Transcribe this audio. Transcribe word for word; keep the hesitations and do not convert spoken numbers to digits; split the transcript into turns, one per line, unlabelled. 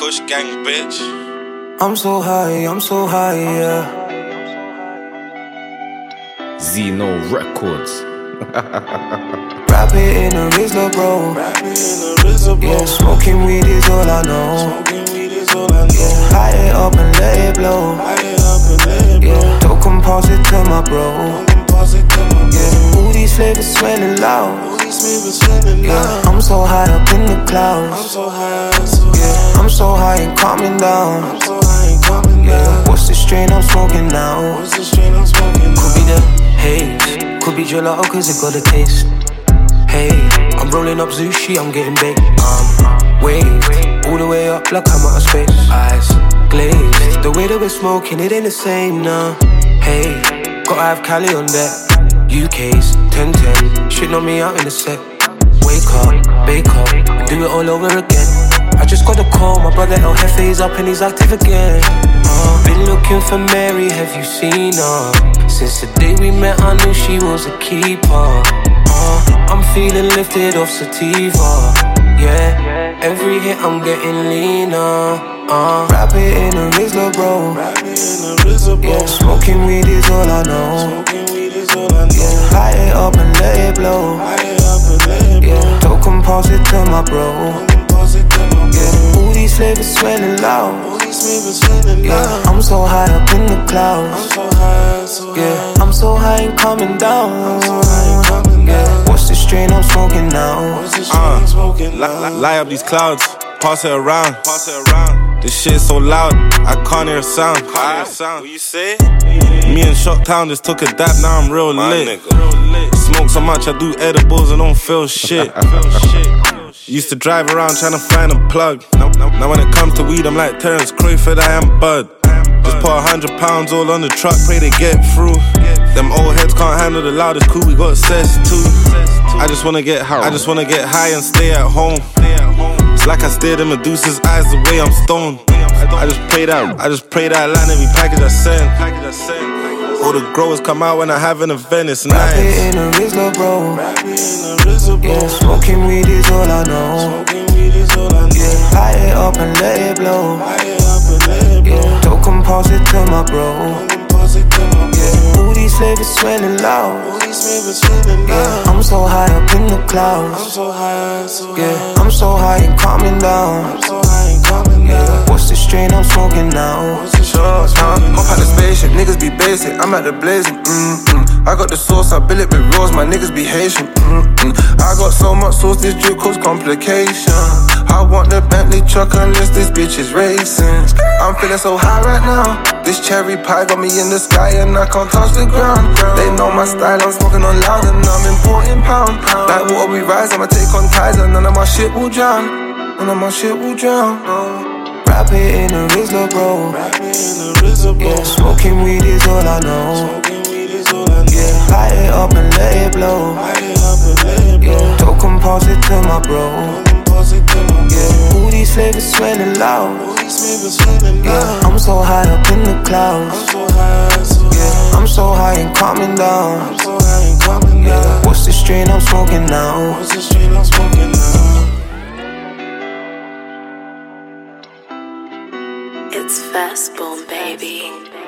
Kush gang, bitch.
I'm so high, I'm so high, yeah.
Zeno Records.
Rap it in a Rizla, bro.
Rap it in a Rizla, bro.
Yeah, smoking weed is all I know.
Smoking weed is all I know.
Yeah, light it up and let it blow.
Light it up and let it blow.
Yeah, don't compose it to my bro.
Don't compose it to my bro.
Yeah, all these flavors smelling loud.
All these flavors smelling
Yeah,
loud.
I'm so high up in the
I'm
clouds.
so high, so
Yeah,
high.
I'm so high and calming down.
I'm so high and coming
Yeah,
down.
what's the strain I'm smoking now?
What's the strain I'm smoking
Could be
now?
the haze, could be gelato cause it got a taste. Hey, I'm rolling up sushi, I'm getting baked. Um, waved, all the way up like I'm out of space. Eyes glazed, the way that we're smoking, it ain't the same now. Hey, gotta have Cali on deck. U K's, ten ten, shit on me out in the set. Wake up, bake up, and do it all over again. I just got a call, my brother El Jefe's up and he's active again. Uh, been looking for Mary, have you seen her? Since the day we met, I knew she was a keeper. Uh, I'm feeling lifted off sativa. Yeah, every hit I'm getting leaner. Uh, rap it in a Rizla, bro.
Rap it in a Rizla, bro.
Yeah, smoking weed is all I know.
Smoking weed is all I know.
Yeah, light it up and let it blow.
Light it up and let it blow.
Yeah, don't compose it to my bro.
Don't compose it to my bro.
Yeah, all these flavors smelling loud.
All these flavors smelling
Yeah,
loud.
I'm so high up in the
I'm
clouds.
so high, so high.
Yeah, I'm so high and coming down.
I'm so high and coming
Yeah,
down.
what's the strain I'm smoking now?
What's the strain I'm smoking
Li-
now?
li- Light up these clouds, pass it around. Pass it around. This shit so loud, I can't hear a sound. Can't hear a sound.
What you say?
Me and Shocktown just took a dab, now I'm real
My
lit.
nigga.
Smoke so much, I do edibles and don't feel shit. Used to drive around trying to find a plug. Now when it comes to weed, I'm like Terrence Crawford, I am Bud. Just put a hundred pounds all on the truck, pray they get through. Them old heads can't handle the loudest, cool, we got cess too. I just wanna get high, I just wanna get high and stay at home. It's like I stared in Medusa's eyes the way I'm stoned. I just pray that, I just pray that line every package I send. All the growers come out when I have an event, it's
Rap it
nice.
in a Rizla, bro.
Rap it in a Rizla, bro.
Yeah, smoking weed is all I know.
Smoking weed is all I know.
Yeah, light it up and let it blow.
Light it up and let it blow.
Yeah, don't compose it to my bro.
Don't compose it to my bro.
Yeah, all these flavors smelling loud.
All these flavors smelling
Yeah,
loud.
I'm so high up in the
I'm
clouds.
so high, so
Yeah,
high.
I'm so high and calming down.
I'm so high and coming
Yeah,
down.
what's the strain I'm smoking now?
What's the strain I'm smoking
Hop out the
now?
spaceship, niggas be basic, I'm at the blazing, mm-mm. I got the sauce, I bill it with rolls, my niggas be Haitian, mm-mm. I got so much sauce, this drip cause complication. I want the Bentley truck unless this bitch is racing. I'm feeling so high right now. This cherry pie got me in the sky and I can't touch the ground. They know my style, I'm smoking on loud and I'm importing pound. Like water we rise, I'ma take on ties and none of my shit will drown. None of my shit will drown.
Rap it in a Rizla, bro.
Rap it in a Rizla, bro.
Yeah, smoking weed is all I know.
Smoking weed is all I know.
Yeah, light it up and let it blow.
Light it up and let it blow.
Yeah, don't compose it to my bro.
Don't compose it to my bro.
Yeah, all these flavors smelling loud.
All these flavors smelling
Yeah,
loud.
I'm so high up in the
I'm
clouds.
so high, so
Yeah,
high.
I'm so high and calming down.
I'm so high and coming
Yeah,
down.
what's the strain I'm smoking now?
What's the strain I'm smoking now?
It's Fastbone, baby.